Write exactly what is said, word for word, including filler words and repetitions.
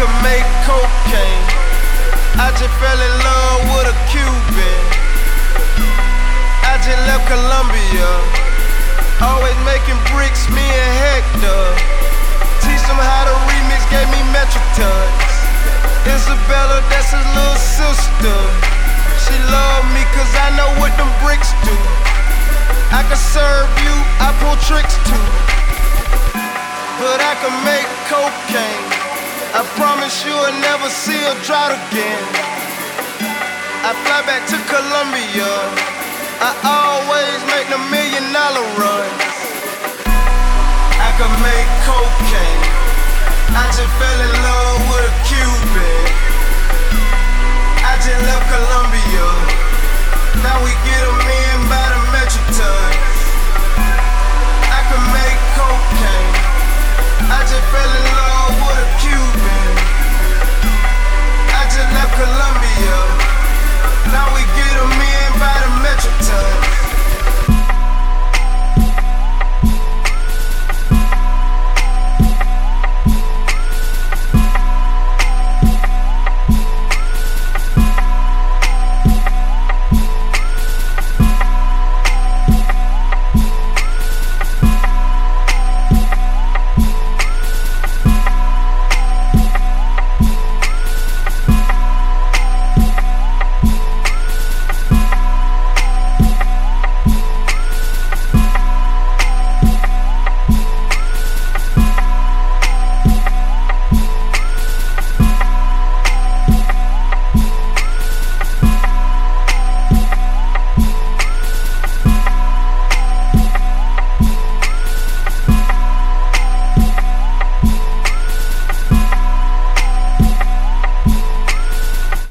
could make cocaine. I just fell in love with a Cuban. I just left Colombia. Always making bricks, me and Hector. Teach them how to remix, gave me Metro Touch. Isabella, that's his little sister. She love me cause I know what them bricks do. I can serve you, I pull tricks too. But I can make cocaine. I promise you'll never see a drought again. I fly back to Colombia. I always make the million dollar runs. I can make cocaine. I just fell in love with a Cuban. I just left Colombia.